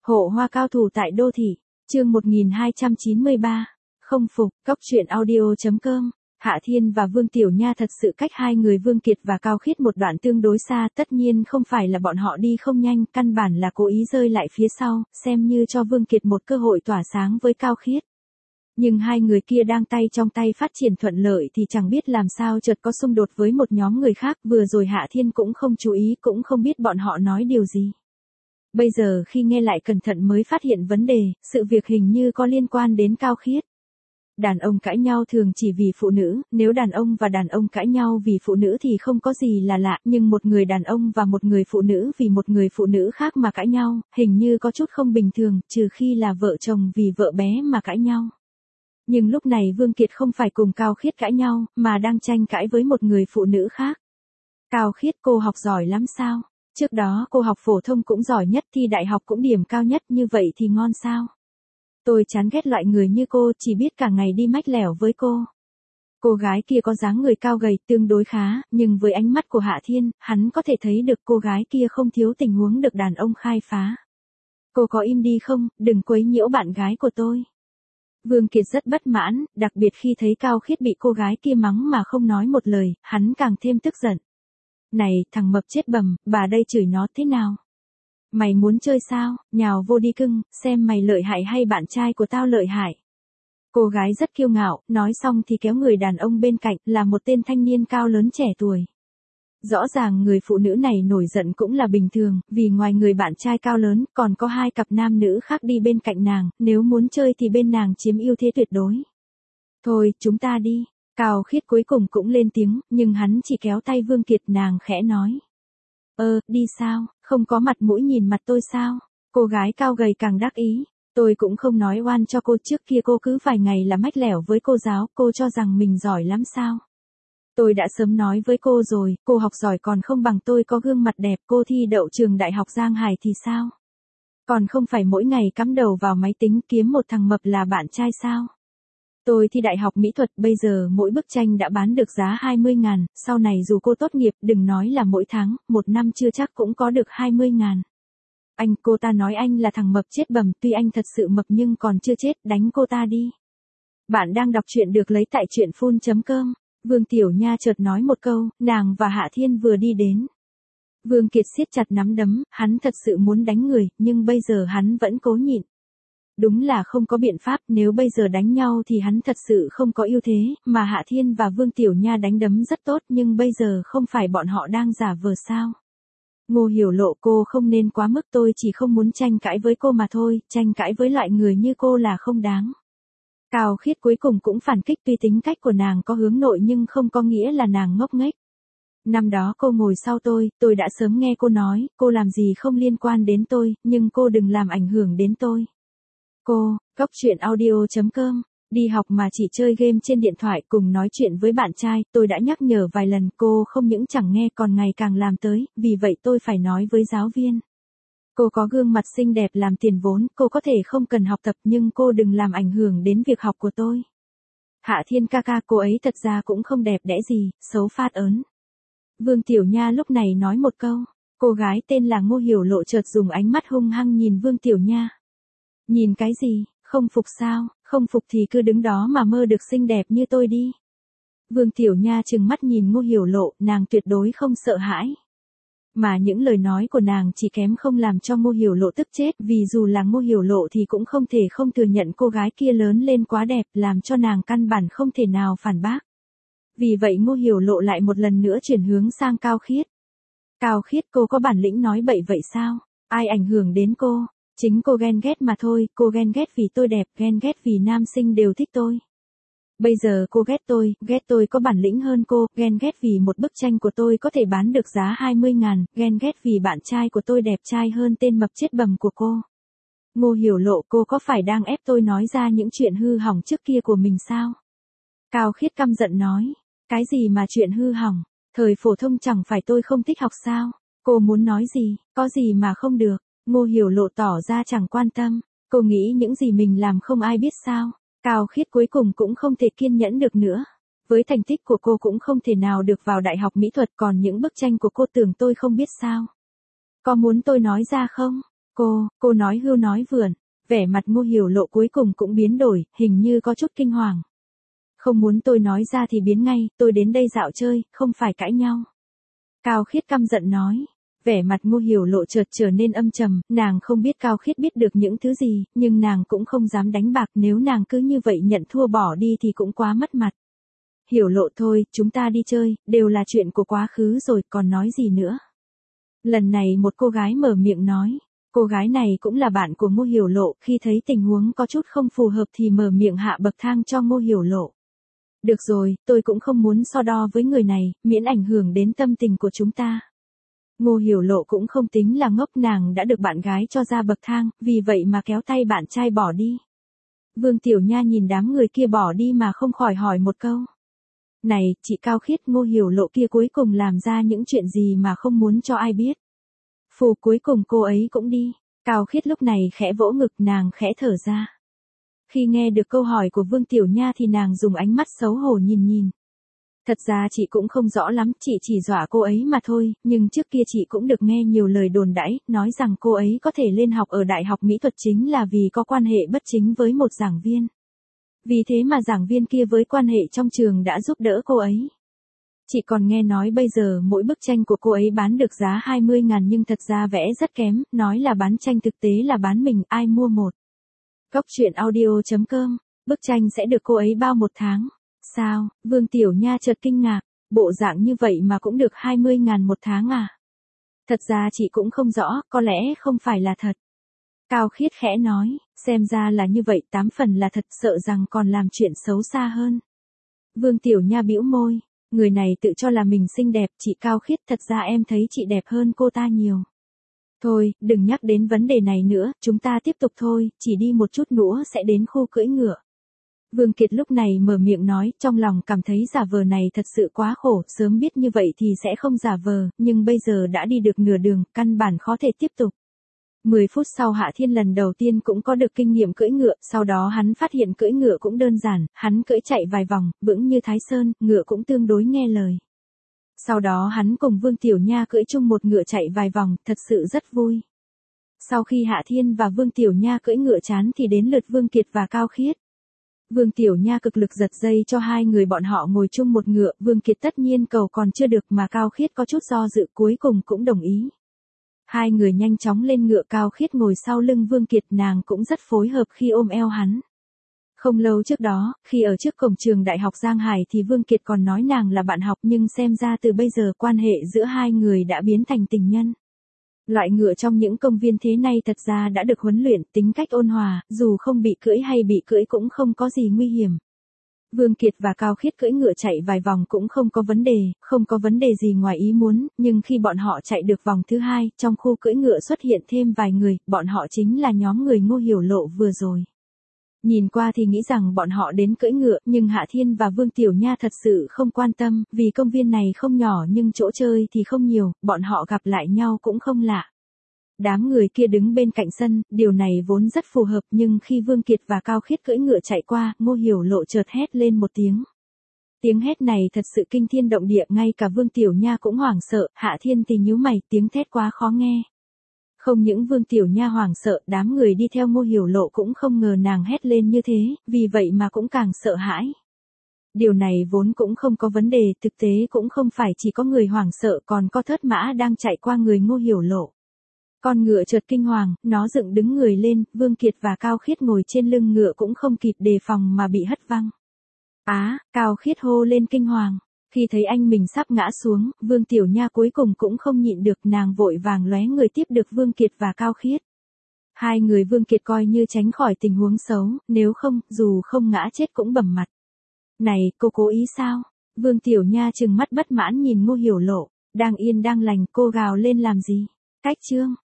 Hộ hoa cao thủ tại đô thị, chương 1293. Không phục, Cốc truyện audio.com. Hạ Thiên và Vương Tiểu Nha thật sự cách hai người Vương Kiệt và Cao Khiết một đoạn tương đối xa, tất nhiên không phải là bọn họ đi không nhanh, căn bản là cố ý rơi lại phía sau, xem như cho Vương Kiệt một cơ hội tỏa sáng với Cao Khiết. Nhưng hai người kia đang tay trong tay phát triển thuận lợi thì chẳng biết làm sao chợt có xung đột với một nhóm người khác, vừa rồi Hạ Thiên cũng không chú ý, cũng không biết bọn họ nói điều gì. Bây giờ khi nghe lại cẩn thận mới phát hiện vấn đề, sự việc hình như có liên quan đến Cao Khiết. Đàn ông cãi nhau thường chỉ vì phụ nữ, nếu đàn ông và đàn ông cãi nhau vì phụ nữ thì không có gì là lạ, nhưng một người đàn ông và một người phụ nữ vì một người phụ nữ khác mà cãi nhau, hình như có chút không bình thường, trừ khi là vợ chồng vì vợ bé mà cãi nhau. Nhưng lúc này Vương Kiệt không phải cùng Cao Khiết cãi nhau, mà đang tranh cãi với một người phụ nữ khác. Cao Khiết, cô học giỏi lắm sao? Trước đó cô học phổ thông cũng giỏi nhất, thi đại học cũng điểm cao nhất, như vậy thì ngon sao? Tôi chán ghét loại người như cô, chỉ biết cả ngày đi mách lẻo với cô. Cô gái kia có dáng người cao gầy tương đối khá, nhưng với ánh mắt của Hạ Thiên, hắn có thể thấy được cô gái kia không thiếu tình huống được đàn ông khai phá. Cô có im đi không, đừng quấy nhiễu bạn gái của tôi. Vương Kiệt rất bất mãn, đặc biệt khi thấy Cao Khiết bị cô gái kia mắng mà không nói một lời, hắn càng thêm tức giận. Này, thằng mập chết bầm, bà đây chửi nó thế nào? Mày muốn chơi sao, nhào vô đi cưng, xem mày lợi hại hay bạn trai của tao lợi hại. Cô gái rất kiêu ngạo, nói xong thì kéo người đàn ông bên cạnh, là một tên thanh niên cao lớn trẻ tuổi. Rõ ràng người phụ nữ này nổi giận cũng là bình thường, vì ngoài người bạn trai cao lớn, còn có hai cặp nam nữ khác đi bên cạnh nàng, nếu muốn chơi thì bên nàng chiếm ưu thế tuyệt đối. Thôi, chúng ta đi. Cao Khiết cuối cùng cũng lên tiếng, nhưng hắn chỉ kéo tay Vương Kiệt, nàng khẽ nói. Đi sao, không có mặt mũi nhìn mặt tôi sao? Cô gái cao gầy càng đắc ý. Tôi cũng không nói oan cho cô, trước kia cô cứ vài ngày là mách lẻo với cô giáo, cô cho rằng mình giỏi lắm sao? Tôi đã sớm nói với cô rồi, cô học giỏi còn không bằng tôi, có gương mặt đẹp, cô thi đậu trường đại học Giang Hải thì sao? Còn không phải mỗi ngày cắm đầu vào máy tính kiếm một thằng mập là bạn trai sao? Tôi thi đại học mỹ thuật, bây giờ mỗi bức tranh đã bán được giá 20.000, sau này dù cô tốt nghiệp, đừng nói là mỗi tháng, một năm chưa chắc cũng có được 20.000. Cô ta nói anh là thằng mập chết bầm, tuy anh thật sự mập nhưng còn chưa chết, đánh cô ta đi. Bạn đang đọc truyện được lấy tại truyện.com. Vương Tiểu Nha chợt nói một câu, nàng và Hạ Thiên vừa đi đến. Vương Kiệt siết chặt nắm đấm, hắn thật sự muốn đánh người, nhưng bây giờ hắn vẫn cố nhịn. Đúng là không có biện pháp, nếu bây giờ đánh nhau thì hắn thật sự không có ưu thế, mà Hạ Thiên và Vương Tiểu Nha đánh đấm rất tốt, nhưng bây giờ không phải bọn họ đang giả vờ sao? Ngô Hiểu Lộ, cô không nên quá mức, tôi chỉ không muốn tranh cãi với cô mà thôi, tranh cãi với loại người như cô là không đáng. Cao Khiết cuối cùng cũng phản kích, tuy tính cách của nàng có hướng nội nhưng không có nghĩa là nàng ngốc nghếch. Năm đó cô ngồi sau tôi đã sớm nghe cô nói, cô làm gì không liên quan đến tôi, nhưng cô đừng làm ảnh hưởng đến tôi. Cô, Cốc truyện audio.com, đi học mà chỉ chơi game trên điện thoại, cùng nói chuyện với bạn trai, tôi đã nhắc nhở vài lần, cô không những chẳng nghe còn ngày càng làm tới, vì vậy tôi phải nói với giáo viên. Cô có gương mặt xinh đẹp làm tiền vốn, cô có thể không cần học tập nhưng cô đừng làm ảnh hưởng đến việc học của tôi. Hạ Thiên ca ca, cô ấy thật ra cũng không đẹp đẽ gì, xấu phát ớn. Vương Tiểu Nha lúc này nói một câu, cô gái tên là Ngô Hiểu Lộ chợt dùng ánh mắt hung hăng nhìn Vương Tiểu Nha. Nhìn cái gì, không phục sao, không phục thì cứ đứng đó mà mơ được xinh đẹp như tôi đi. Vương Tiểu Nha trừng mắt nhìn Ngô Hiểu Lộ, nàng tuyệt đối không sợ hãi. Mà những lời nói của nàng chỉ kém không làm cho Ngô Hiểu Lộ tức chết, vì dù là Ngô Hiểu Lộ thì cũng không thể không thừa nhận cô gái kia lớn lên quá đẹp, làm cho nàng căn bản không thể nào phản bác. Vì vậy Ngô Hiểu Lộ lại một lần nữa chuyển hướng sang Cao Khiết. Cao Khiết, cô có bản lĩnh nói bậy vậy sao? Ai ảnh hưởng đến cô? Chính cô ghen ghét mà thôi, cô ghen ghét vì tôi đẹp, ghen ghét vì nam sinh đều thích tôi. Bây giờ cô ghét tôi có bản lĩnh hơn cô, ghen ghét vì một bức tranh của tôi có thể bán được giá 20.000, ghen ghét vì bạn trai của tôi đẹp trai hơn tên mập chết bầm của cô. Ngô Hiểu Lộ, cô có phải đang ép tôi nói ra những chuyện hư hỏng trước kia của mình sao? Cao Khiết căm giận nói, cái gì mà chuyện hư hỏng, thời phổ thông chẳng phải tôi không thích học sao? Cô muốn nói gì, có gì mà không được? Ngô Hiểu Lộ tỏ ra chẳng quan tâm, cô nghĩ những gì mình làm không ai biết sao? Cao Khiết cuối cùng cũng không thể kiên nhẫn được nữa. Với thành tích của cô cũng không thể nào được vào đại học mỹ thuật, còn những bức tranh của cô tưởng tôi không biết sao? Có muốn tôi nói ra không? Cô nói hưu nói vượn, vẻ mặt Ngô Hiểu Lộ cuối cùng cũng biến đổi, hình như có chút kinh hoàng. Không muốn tôi nói ra thì biến ngay, tôi đến đây dạo chơi, không phải cãi nhau. Cao Khiết căm giận nói. Vẻ mặt Ngô Hiểu Lộ chợt trở nên âm trầm, nàng không biết Cao Khiết biết được những thứ gì, nhưng nàng cũng không dám đánh bạc, nếu nàng cứ như vậy nhận thua bỏ đi thì cũng quá mất mặt. Hiểu Lộ thôi, chúng ta đi chơi, đều là chuyện của quá khứ rồi, còn nói gì nữa. Lần này một cô gái mở miệng nói. Cô gái này cũng là bạn của Ngô Hiểu Lộ, khi thấy tình huống có chút không phù hợp thì mở miệng hạ bậc thang cho Ngô Hiểu Lộ. Được rồi, tôi cũng không muốn so đo với người này, miễn ảnh hưởng đến tâm tình của chúng ta. Ngô Hiểu Lộ cũng không tính là ngốc, nàng đã được bạn gái cho ra bậc thang, vì vậy mà kéo tay bạn trai bỏ đi. Vương Tiểu Nha nhìn đám người kia bỏ đi mà không khỏi hỏi một câu. Này, chị Cao Khiết, Ngô Hiểu Lộ kia cuối cùng làm ra những chuyện gì mà không muốn cho ai biết. Phù, cuối cùng cô ấy cũng đi. Cao Khiết lúc này khẽ vỗ ngực, nàng khẽ thở ra. Khi nghe được câu hỏi của Vương Tiểu Nha thì nàng dùng ánh mắt xấu hổ nhìn. Thật ra chị cũng không rõ lắm, chị chỉ dọa cô ấy mà thôi, nhưng trước kia chị cũng được nghe nhiều lời đồn đãi, nói rằng cô ấy có thể lên học ở Đại học Mỹ thuật chính là vì có quan hệ bất chính với một giảng viên. Vì thế mà giảng viên kia với quan hệ trong trường đã giúp đỡ cô ấy. Chị còn nghe nói bây giờ mỗi bức tranh của cô ấy bán được giá 20.000 nhưng thật ra vẽ rất kém, nói là bán tranh thực tế là bán mình, ai mua một. Cóc truyện audio.com, bức tranh sẽ được cô ấy bao một tháng. Sao, Vương Tiểu Nha chợt kinh ngạc, bộ dạng như vậy mà cũng được 20.000 một tháng à? Thật ra chị cũng không rõ, có lẽ không phải là thật. Cao Khiết khẽ nói, xem ra là như vậy, 8 phần là thật, sợ rằng còn làm chuyện xấu xa hơn. Vương Tiểu Nha bĩu môi, người này tự cho là mình xinh đẹp, chị Cao Khiết, thật ra em thấy chị đẹp hơn cô ta nhiều. Thôi, đừng nhắc đến vấn đề này nữa, chúng ta tiếp tục thôi, chỉ đi một chút nữa sẽ đến khu cưỡi ngựa. Vương Kiệt lúc này mở miệng nói, trong lòng cảm thấy giả vờ này thật sự quá khổ, sớm biết như vậy thì sẽ không giả vờ, nhưng bây giờ đã đi được nửa đường, căn bản khó thể tiếp tục. 10 phút sau Hạ Thiên lần đầu tiên cũng có được kinh nghiệm cưỡi ngựa, sau đó hắn phát hiện cưỡi ngựa cũng đơn giản, hắn cưỡi chạy vài vòng, vững như Thái Sơn, ngựa cũng tương đối nghe lời. Sau đó hắn cùng Vương Tiểu Nha cưỡi chung một ngựa chạy vài vòng, thật sự rất vui. Sau khi Hạ Thiên và Vương Tiểu Nha cưỡi ngựa chán thì đến lượt Vương Kiệt và Cao Khiết. Vương Tiểu Nha cực lực giật dây cho hai người bọn họ ngồi chung một ngựa, Vương Kiệt tất nhiên cầu còn chưa được mà Cao Khiết có chút do dự cuối cùng cũng đồng ý. Hai người nhanh chóng lên ngựa, Cao Khiết ngồi sau lưng Vương Kiệt, nàng cũng rất phối hợp khi ôm eo hắn. Không lâu trước đó, khi ở trước cổng trường Đại học Giang Hải thì Vương Kiệt còn nói nàng là bạn học nhưng xem ra từ bây giờ quan hệ giữa hai người đã biến thành tình nhân. Loại ngựa trong những công viên thế này thật ra đã được huấn luyện, tính cách ôn hòa, dù không bị cưỡi hay bị cưỡi cũng không có gì nguy hiểm. Vương Kiệt và Cao Khiết cưỡi ngựa chạy vài vòng cũng không có vấn đề gì ngoài ý muốn, nhưng khi bọn họ chạy được vòng thứ hai, trong khu cưỡi ngựa xuất hiện thêm vài người, bọn họ chính là nhóm người Ngô Hiểu Lộ vừa rồi. Nhìn qua thì nghĩ rằng bọn họ đến cưỡi ngựa, nhưng Hạ Thiên và Vương Tiểu Nha thật sự không quan tâm, vì công viên này không nhỏ nhưng chỗ chơi thì không nhiều, bọn họ gặp lại nhau cũng không lạ. Đám người kia đứng bên cạnh sân, điều này vốn rất phù hợp nhưng khi Vương Kiệt và Cao Khiết cưỡi ngựa chạy qua, Ngô Hiểu Lộ chợt hét lên một tiếng. Tiếng hét này thật sự kinh thiên động địa, ngay cả Vương Tiểu Nha cũng hoảng sợ, Hạ Thiên thì nhíu mày, tiếng thét quá khó nghe. Không những Vương Tiểu Nha hoảng sợ, đám người đi theo Ngô Hiểu Lộ cũng không ngờ nàng hét lên như thế, vì vậy mà cũng càng sợ hãi. Điều này vốn cũng không có vấn đề, thực tế cũng không phải chỉ có người hoảng sợ, còn có thớt mã đang chạy qua người Ngô Hiểu Lộ. Con ngựa chợt kinh hoàng, nó dựng đứng người lên, Vương Kiệt và Cao Khiết ngồi trên lưng ngựa cũng không kịp đề phòng mà bị hất văng. Cao Khiết hô lên kinh hoàng. Khi thấy anh mình sắp ngã xuống, Vương Tiểu Nha cuối cùng cũng không nhịn được, nàng vội vàng lóe người tiếp được Vương Kiệt và Cao Khiết. Hai người Vương Kiệt coi như tránh khỏi tình huống xấu, nếu không, dù không ngã chết cũng bầm mặt. Này, cô cố ý sao? Vương Tiểu Nha trừng mắt bất mãn nhìn Ngô Hiểu Lộ, đang yên đang lành, cô gào lên làm gì? Cách chương.